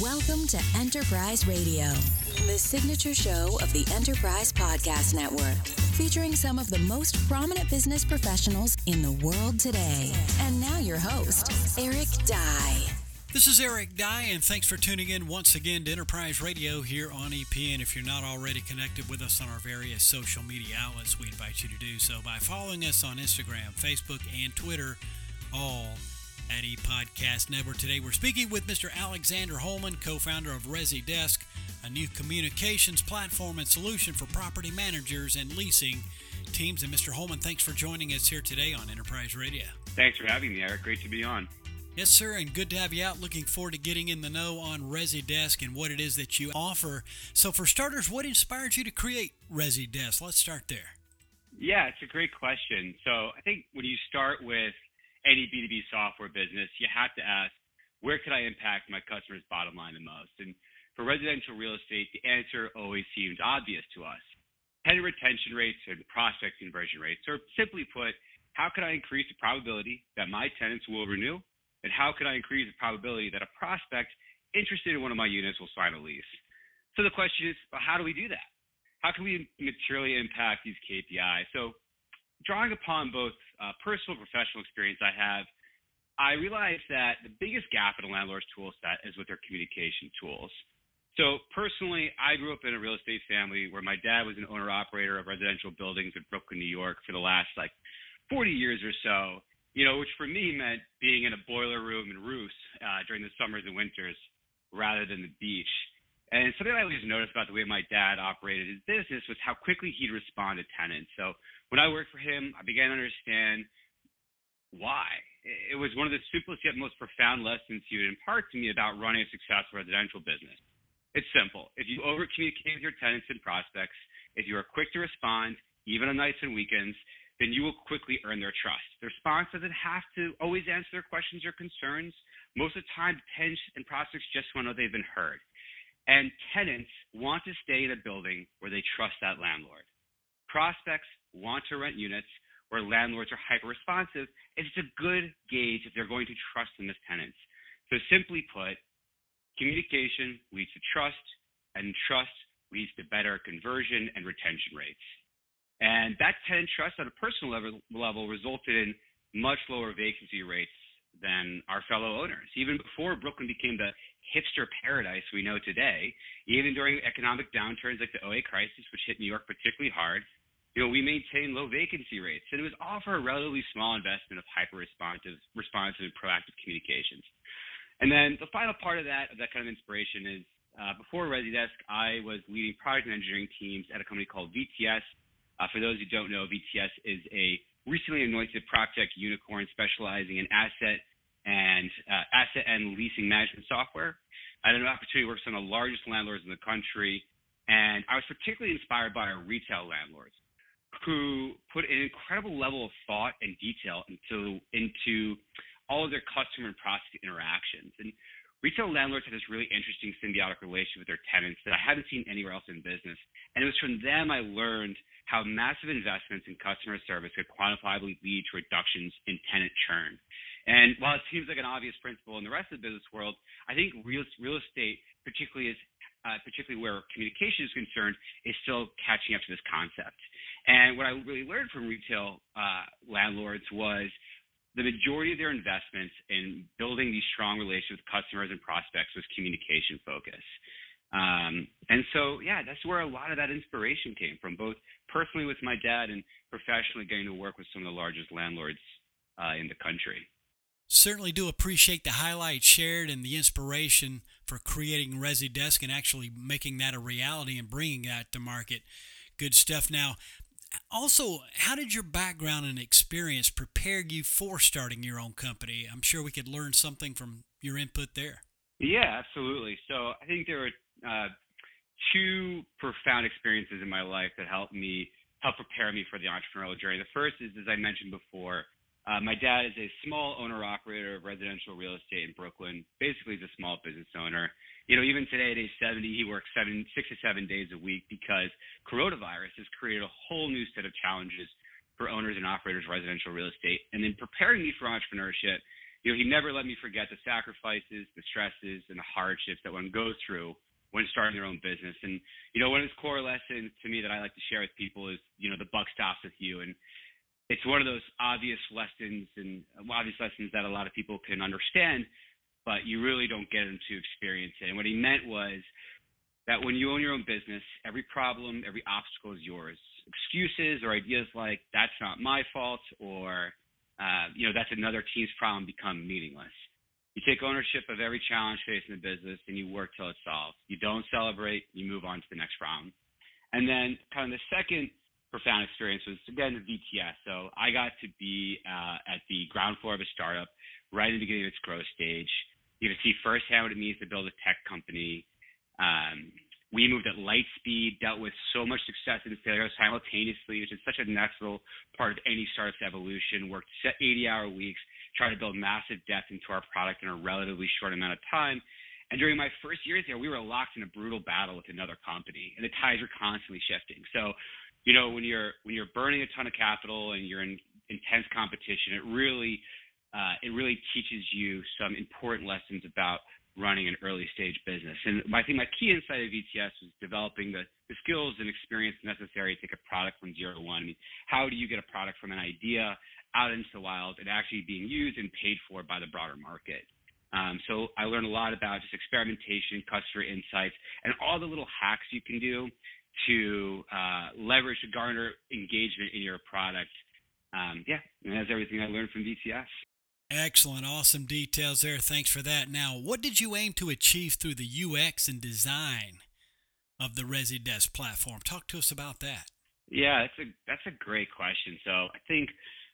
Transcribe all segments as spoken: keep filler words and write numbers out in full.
Welcome to Enterprise Radio, the signature show of the Enterprise Podcast Network, featuring some of the most prominent business professionals in the world today. And now your host, Eric Dye. This is Eric Dye, and thanks for tuning in once again to Enterprise Radio here on E P N. If you're not already connected with us on our various social media outlets, we invite you to do so by following us on Instagram, Facebook, and Twitter, all at ePodcast Network. Today we're speaking with Mister Alexander Holman, co-founder of ResiDesk, a new communications platform and solution for property managers and leasing teams. And Mister Holman, thanks for joining us here today on Enterprise Radio. Thanks for having me, Eric. Great to be on. Yes, sir, and good to have you out. Looking forward to getting in the know on ResiDesk and what it is that you offer. So for starters, what inspired you to create ResiDesk? Let's start there. Yeah, it's a great question. So I think when you start with any B two B software business, you have to ask, where could I impact my customer's bottom line the most? And for residential real estate, the answer always seems obvious to us. Tenant retention rates and prospect conversion rates, or simply put, how can I increase the probability that my tenants will renew? And how can I increase the probability that a prospect interested in one of my units will sign a lease? So the question is, well, how do we do that? How can we materially impact these K P Is? So drawing upon both uh, personal and professional experience I have, I realized that the biggest gap in a landlord's tool set is with their communication tools. So personally, I grew up in a real estate family where my dad was an owner-operator of residential buildings in Brooklyn, New York for the last like forty years or so. You know, which for me meant being in a boiler room in Roos uh, during the summers and winters rather than the beach. And something I always noticed about the way my dad operated his business was how quickly he'd respond to tenants. So when I worked for him, I began to understand why. It was one of the simplest yet most profound lessons he would impart to me about running a successful residential business. It's simple. If you over-communicate with your tenants and prospects, if you are quick to respond, even on nights and weekends, then you will quickly earn their trust. The response doesn't have to always answer their questions or concerns. Most of the time, tenants and prospects just want to know they've been heard. And tenants want to stay in a building where they trust that landlord. Prospects want to rent units where landlords are hyper-responsive. It's a good gauge if they're going to trust them as tenants. So simply put, communication leads to trust, and trust leads to better conversion and retention rates. And that tenant trust on a personal level, level resulted in much lower vacancy rates than our fellow owners. Even before Brooklyn became the hipster paradise we know today, even during economic downturns like the oh eight crisis, which hit New York particularly hard, you know, we maintained low vacancy rates. And it was all for a relatively small investment of hyper-responsive responsive and proactive communications. And then the final part of that, of that kind of inspiration is uh, before ResiDesk, I was leading product and engineering teams at a company called V T S. Uh, for those who don't know, V T S is a recently anointed PropTech unicorn specializing in asset and uh, asset and leasing management software. I had an opportunity to work with some of the largest landlords in the country, and I was particularly inspired by our retail landlords who put an incredible level of thought and detail into into all of their customer and prospect interactions. And retail landlords had this really interesting symbiotic relationship with their tenants that I haven't seen anywhere else in business. And it was from them I learned how massive investments in customer service could quantifiably lead to reductions in tenant churn. And while it seems like an obvious principle in the rest of the business world, I think real, real estate, particularly is uh, particularly where communication is concerned, is still catching up to this concept. And what I really learned from retail uh, landlords was the majority of their investments in building these strong relationships with customers and prospects was communication focus. Um, and so, yeah, that's where a lot of that inspiration came from, both personally with my dad and professionally getting to work with some of the largest landlords uh, in the country. Certainly do appreciate the highlights shared and the inspiration for creating ResiDesk and actually making that a reality and bringing that to market. Good stuff. Now, also, how did your background and experience prepare you for starting your own company? I'm sure we could learn something from your input there. Yeah, absolutely. So I think there were uh, two profound experiences in my life that helped me, help prepare me for the entrepreneurial journey. The first is, as I mentioned before, uh, my dad is a small owner-operator of residential real estate in Brooklyn. Basically, he's a small business owner. You know, even today at age seventy, he works seven, six to seven days a week because coronavirus has created a whole new set of challenges for owners and operators of residential real estate. And then preparing me for entrepreneurship, you know, he never let me forget the sacrifices, the stresses, and the hardships that one goes through when starting their own business. And, you know, one of his core lessons to me that I like to share with people is, you know, the buck stops with you. And it's one of those obvious lessons and obvious lessons that a lot of people can understand, but you really don't get them to experience it. And what he meant was that when you own your own business, every problem, every obstacle is yours. Excuses or ideas like, that's not my fault, or, uh, you know, that's another team's problem become meaningless. You take ownership of every challenge facing the business and you work till it's solved. You don't celebrate, you move on to the next problem. And then kind of the second profound experience was, again, the V T S. So I got to be uh, at the ground floor of a startup right at the beginning of its growth stage. You get to see firsthand what it means to build a tech company. Um, we moved at light speed, dealt with so much success and failure simultaneously, which is such a natural part of any startup's evolution. Worked eighty-hour weeks, trying to build massive depth into our product in a relatively short amount of time. And during my first years there, we were locked in a brutal battle with another company, and the tides were constantly shifting. So, you know, when you're when you're burning a ton of capital and you're in intense competition, it really uh, it really teaches you some important lessons about running an early stage business. And I think my key insight of V T S was developing the, the skills and experience necessary to take a product from zero to one. I mean, how do you get a product from an idea out into the wild and actually being used and paid for by the broader market? Um, so I learned a lot about just experimentation, customer insights, and all the little hacks you can do to uh, leverage to garner engagement in your product. Um, yeah, and that's everything I learned from V T S. Excellent. Awesome details there. Thanks for that. Now, what did you aim to achieve through the U X and design of the ResiDesk platform? Talk to us about that. Yeah, that's a that's a great question. So I think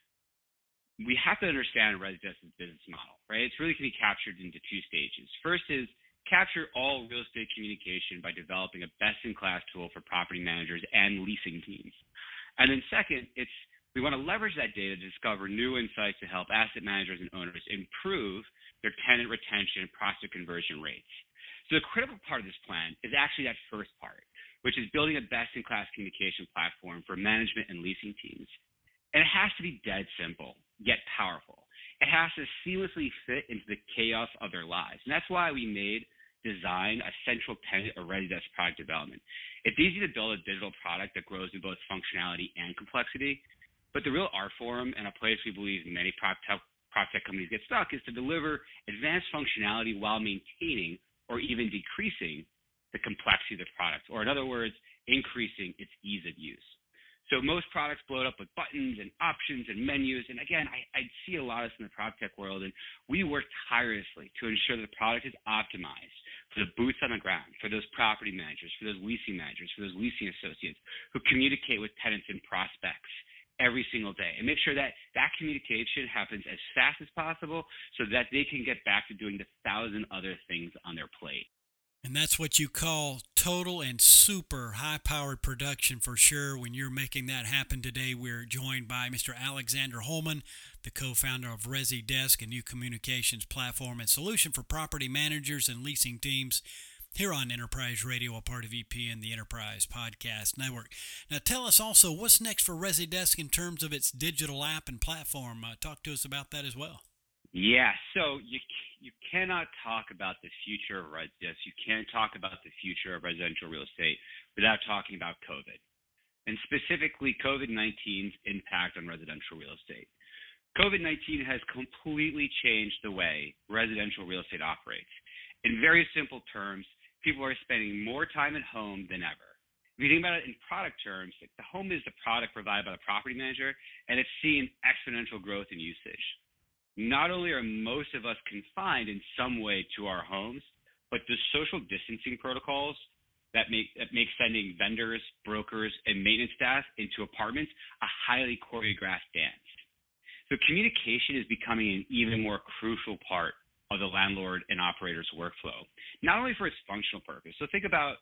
we have to understand ResiDesk's business model, right? It's really can be captured into two stages. First is capture all real estate communication by developing a best-in-class tool for property managers and leasing teams. And then second, it's we want to leverage that data to discover new insights to help asset managers and owners improve their tenant retention and prospect conversion rates. So the critical part of this plan is actually that first part, which is building a best-in-class communication platform for management and leasing teams. And it has to be dead simple, yet powerful. It has to seamlessly fit into the chaos of their lives. And that's why we made design a central tenet of ResiDesk product development. It's easy to build a digital product that grows in both functionality and complexity. But the real art form, and a place we believe many prop tech, prop tech companies get stuck, is to deliver advanced functionality while maintaining or even decreasing the complexity of the product, or in other words, increasing its ease of use. So most products blow it up with buttons and options and menus. And again, I, I see a lot of this in the prop tech world, and we work tirelessly to ensure that the product is optimized for the boots on the ground, for those property managers, for those leasing managers, for those leasing associates who communicate with tenants and prospects every single day, and make sure that that communication happens as fast as possible so that they can get back to doing the thousand other things on their plate. And that's what you call total and super high-powered production for sure. When you're making that happen today, we're joined by Mister Alexander Holman, the co-founder of ResiDesk, a new communications platform and solution for property managers and leasing teams, here on Enterprise Radio, a part of E P N, the Enterprise Podcast Network. Now, tell us also what's next for ResiDesk in terms of its digital app and platform. Uh, talk to us about that as well. Yeah, so you you cannot talk about the future of ResiDesk. You can't talk about the future of residential real estate without talking about COVID, and specifically COVID nineteen's impact on residential real estate. COVID nineteen has completely changed the way residential real estate operates. In very simple terms, people are spending more time at home than ever. If you think about it in product terms, the home is the product provided by the property manager, and it's seen exponential growth in usage. Not only are most of us confined in some way to our homes, but the social distancing protocols that make, that make sending vendors, brokers, and maintenance staff into apartments a highly choreographed dance. So communication is becoming an even more crucial part of the landlord and operator's workflow, not only for its functional purpose. So think about,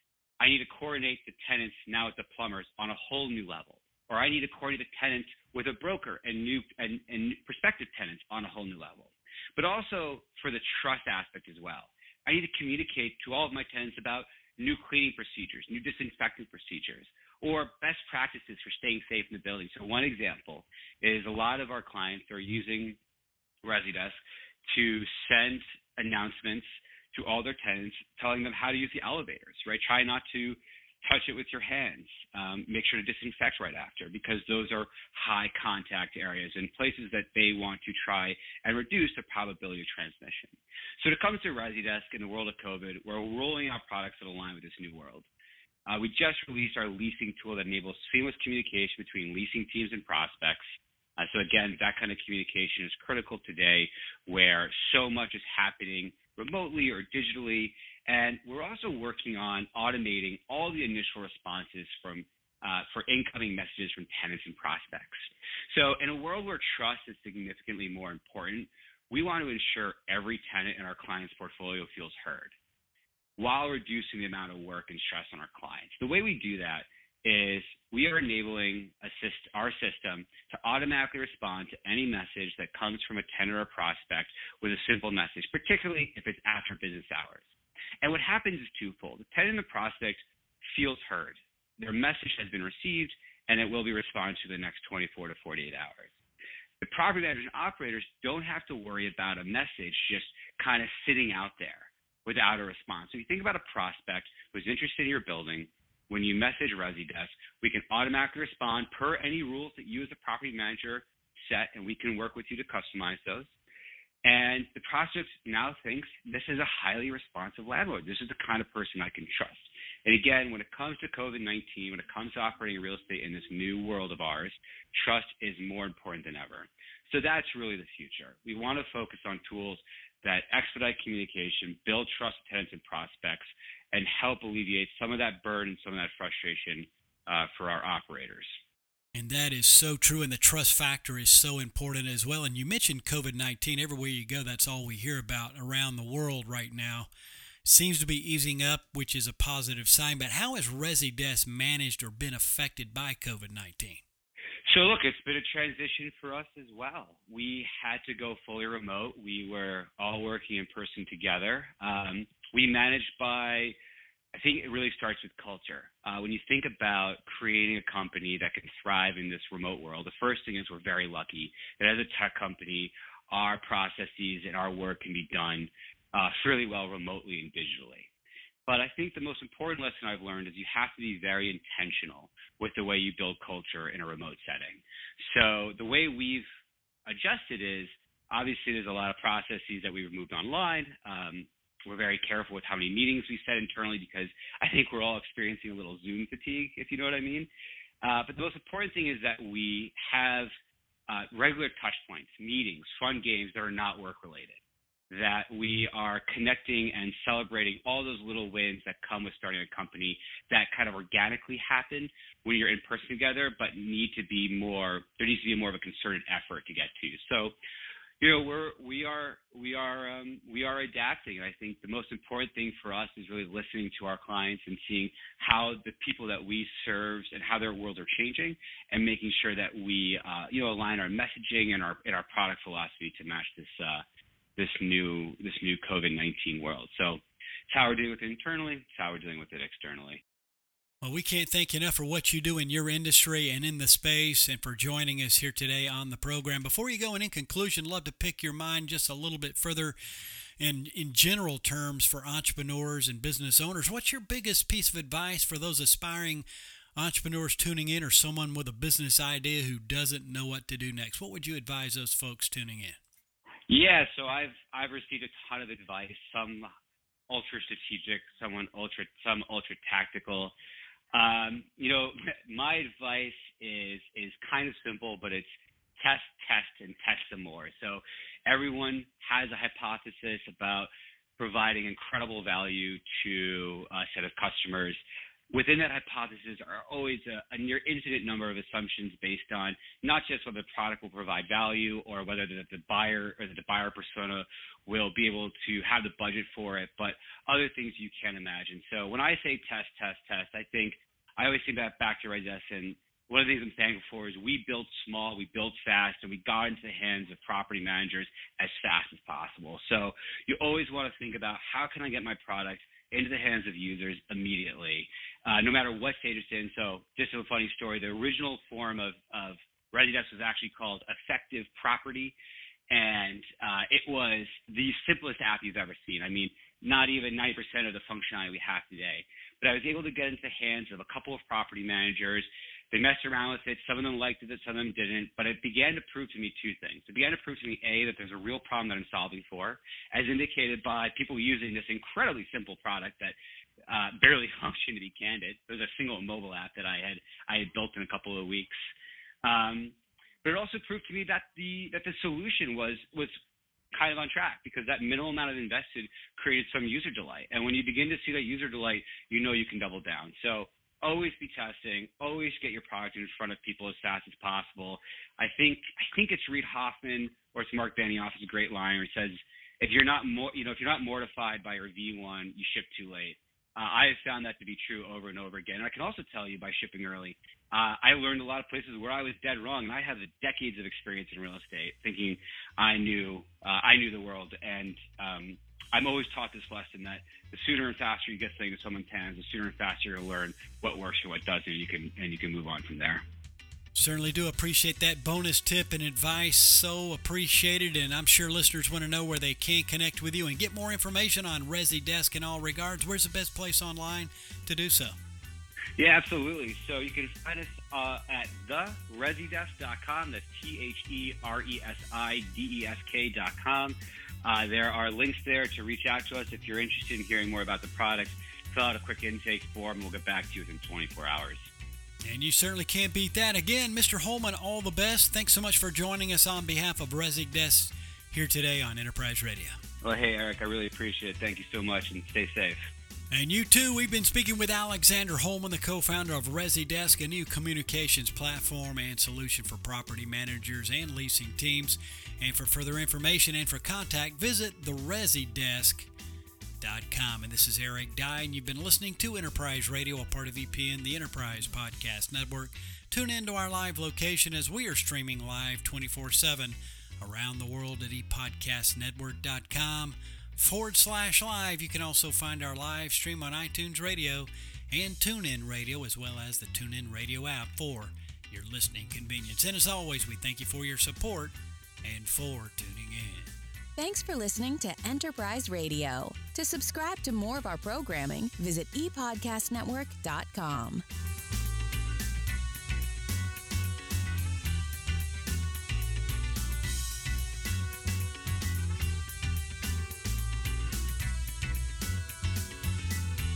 I need to coordinate the tenants now with the plumbers on a whole new level, or I need to coordinate the tenants with a broker and new and, and prospective tenants on a whole new level. But also for the trust aspect as well. I need to communicate to all of my tenants about new cleaning procedures, new disinfecting procedures, or best practices for staying safe in the building. So one example is a lot of our clients are using ResiDesk to send announcements to all their tenants, telling them how to use the elevators, right? Try not to touch it with your hands. Um, make sure to disinfect right after, because those are high contact areas and places that they want to try and reduce the probability of transmission. So when it comes to ResiDesk in the world of COVID, we're rolling out products that align with this new world. Uh, we just released our leasing tool that enables seamless communication between leasing teams and prospects. Uh, so again, that kind of communication is critical today, where so much is happening remotely or digitally. And we're also working on automating all the initial responses from uh, for incoming messages from tenants and prospects. So in a world where trust is significantly more important, we want to ensure every tenant in our client's portfolio feels heard while reducing the amount of work and stress on our clients. The way we do that is we are enabling assist, our system to automatically respond to any message that comes from a tenant or prospect with a simple message, particularly if it's after business hours. And what happens is twofold. The tenant and the prospect feels heard. Their message has been received, and it will be responded to the next twenty-four to forty-eight hours. The property managers and operators don't have to worry about a message just kind of sitting out there without a response. So if you think about a prospect who's interested in your building, when you message ResiDesk, we can automatically respond per any rules that you as a property manager set, and we can work with you to customize those. And the prospect now thinks this is a highly responsive landlord. This is the kind of person I can trust. And again, when it comes to COVID nineteen, when it comes to operating real estate in this new world of ours, trust is more important than ever. So that's really the future. We want to focus on tools that expedite communication, build trust with tenants and prospects, and help alleviate some of that burden, some of that frustration uh, for our operators. And that is so true, and the trust factor is so important as well. And you mentioned COVID nineteen. Everywhere you go, that's all we hear about around the world right now. Seems to be easing up, which is a positive sign. But how has ResiDesk managed or been affected by COVID nineteen? So look, it's been a transition for us as well. We had to go fully remote. We were all working in person together. Um, we managed by, I think it really starts with culture. Uh, when you think about creating a company that can thrive in this remote world, the first thing is we're very lucky that as a tech company, our processes and our work can be done uh, fairly well remotely and digitally. But I think the most important lesson I've learned is you have to be very intentional with the way you build culture in a remote setting. So the way we've adjusted is, obviously there's a lot of processes that we've moved online. Um, we're very careful with how many meetings we set internally, because I think we're all experiencing a little Zoom fatigue, if you know what I mean. Uh, but the most important thing is that we have uh, regular touch points, meetings, fun games that are not work related, that we are connecting and celebrating all those little wins that come with starting a company that kind of organically happen when you're in person together, but need to be more, there needs to be more of a concerted effort to get to. So, you know, we're, we are, we are, um, we are adapting. And I think the most important thing for us is really listening to our clients and seeing how the people that we serve and how their worlds are changing, and making sure that we, uh, you know, align our messaging and our, and our product philosophy to match this, uh, this new this new COVID nineteen world. So it's how we're dealing with it internally, it's how we're dealing with it externally. Well, we can't thank you enough for what you do in your industry and in the space, and for joining us here today on the program. Before you go, and in conclusion, love to pick your mind just a little bit further in, in general terms for entrepreneurs and business owners. What's your biggest piece of advice for those aspiring entrepreneurs tuning in, or someone with a business idea who doesn't know what to do next? What would you advise those folks tuning in? Yeah, so I've I've received a ton of advice, some ultra strategic, someone ultra some ultra tactical. Um, you know, my advice is is kind of simple, but it's test, test, and test some more. So everyone has a hypothesis about providing incredible value to a set of customers. Within that hypothesis are always a, a near infinite number of assumptions based on not just whether the product will provide value, or whether the, the buyer or the buyer persona will be able to have the budget for it, but other things you can't imagine. So when I say test, test, test, I think I always think that back to ResiDesk, and one of the things I'm thankful for is we built small, we built fast, and we got into the hands of property managers as fast as possible. So you always want to think about, how can I get my product into the hands of users immediately, uh, no matter what stage it's in. So just a funny story, the original form of, of ResiDesk was actually called Effective Property. And uh, it was the simplest app you've ever seen. I mean, not even ninety percent of the functionality we have today. But I was able to get into the hands of a couple of property managers. They messed around with it. Some of them liked it, some of them didn't. But it began to prove to me two things. It began to prove to me, A, that there's a real problem that I'm solving for, as indicated by people using this incredibly simple product that uh, barely functioned, to be candid. It was a single mobile app that I had I had built in a couple of weeks. Um, but it also proved to me that the that the solution was was kind of on track, because that minimal amount of invested created some user delight. And when you begin to see that user delight, you know you can double down. So always be testing, always get your product in front of people as fast as possible. I think I think it's Reid Hoffman or it's Mark Benioff, is a great line where he says, if you're not more, you know, if you're not mortified by your V one, you ship too late. Uh, I have found that to be true over and over again. And I can also tell you, by shipping early, uh, I learned a lot of places where I was dead wrong, and I have decades of experience in real estate, thinking I knew uh, I knew the world. And um, I'm always taught this lesson that the sooner and faster you get things to someone's hands, the sooner and faster you'll learn what works and what doesn't, and you can and you can move on from there. Certainly do appreciate that bonus tip and advice. So appreciated, and I'm sure listeners want to know where they can connect with you and get more information on ResiDesk in all regards. Where's the best place online to do so? Yeah, absolutely. So you can find us uh, at the residesk dot com. That's T H E R E S I D E S K dot com. Uh, there are links there to reach out to us if you're interested in hearing more about the product. Fill out a quick intake form, and we'll get back to you within twenty-four hours. And you certainly can't beat that. Again, Mister Holman, all the best. Thanks so much for joining us on behalf of ResiDesk here today on Enterprise Radio. Well, hey, Eric, I really appreciate it. Thank you so much, and stay safe. And you too. We've been speaking with Alexander Holman, the co-founder of ResiDesk, a new communications platform and solution for property managers and leasing teams. And for further information and for contact, visit the residesk dot com. And this is Eric Dye, and you've been listening to Enterprise Radio, a part of E P N, the Enterprise Podcast Network. Tune in to our live location as we are streaming live twenty-four seven around the world at epodcastnetwork.com forward slash live. You can also find our live stream on iTunes Radio and TuneIn Radio, as well as the TuneIn Radio app for your listening convenience. And as always, we thank you for your support and for tuning in. Thanks for listening to Enterprise Radio. To subscribe to more of our programming, visit e podcast network dot com.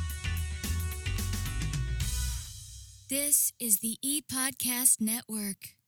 This is the ePodcast Network.